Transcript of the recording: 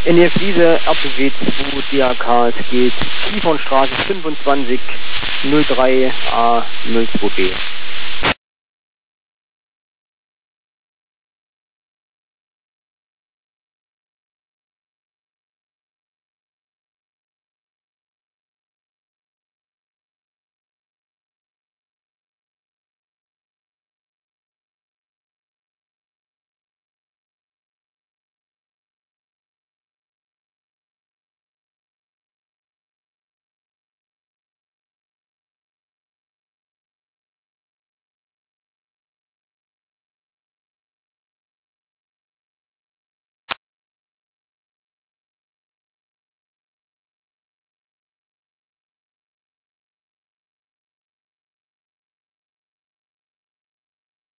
NEF Wiese, RPW 2, DHK, es geht Kiefernstraße 25 03 A 02B.